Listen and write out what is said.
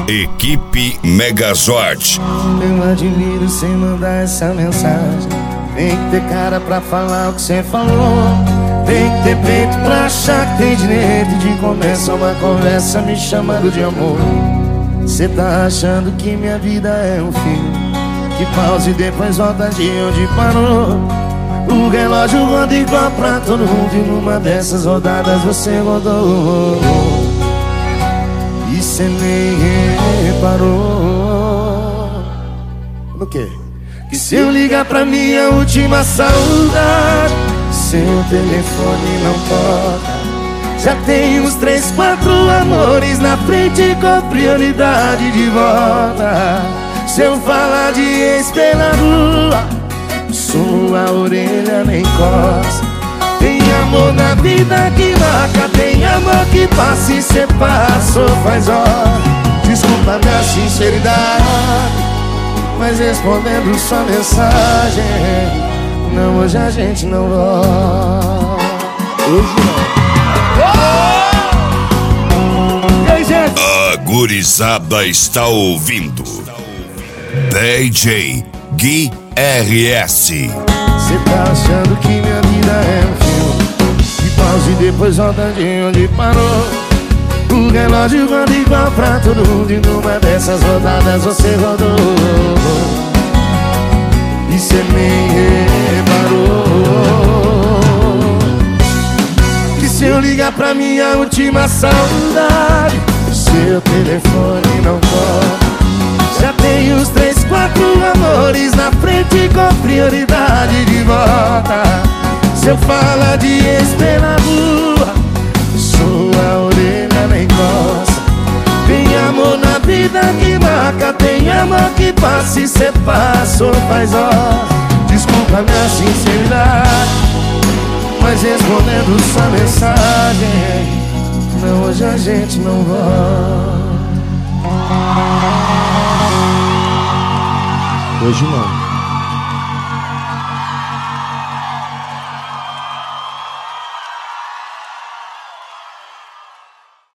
Equipe Megazord. Eu admiro sem mandar essa mensagem. Tem que ter cara pra falar o que cê falou. Tem que ter peito pra achar que tem direito de começar uma conversa me chamando de amor. Cê tá achando que minha vida é um filme que pausa e depois volta de onde parou. O relógio roda igual pra todo mundo e numa dessas rodadas você rodou. E cê nem reparou no quê? Que se eu ligar pra minha última saudade, seu telefone não toca. Já tem uns 3, 4 amores na frente com prioridade de volta. Se eu falar de ex pela rua, sua orelha nem coça. Tem amor na vida que marca, tem amor que passa e cê passou faz hora. Desculpa minha sinceridade, mas respondendo sua mensagem, não, hoje a gente não volta. Hoje não. E aí, gente? A gurizada está ouvindo DJ Gui RS. Cê tá achando que minha vida é um filme que pausa e depois volta de onde parou. O relógio roda igual pra todo mundo e numa dessas rodadas você rodou. E cê nem reparou que se eu ligar pra minha última saudade, seu telefone não toca. Já tem uns 3, 4 amores na frente com prioridade de volta. Se eu falar de ex pela rua, sua orelha nem coça. Tem amor na vida que marca, tem amor que passa e cê passou faz hora. Desculpa minha sinceridade, mas respondendo sua mensagem, não, hoje a gente não volta. Hoje não.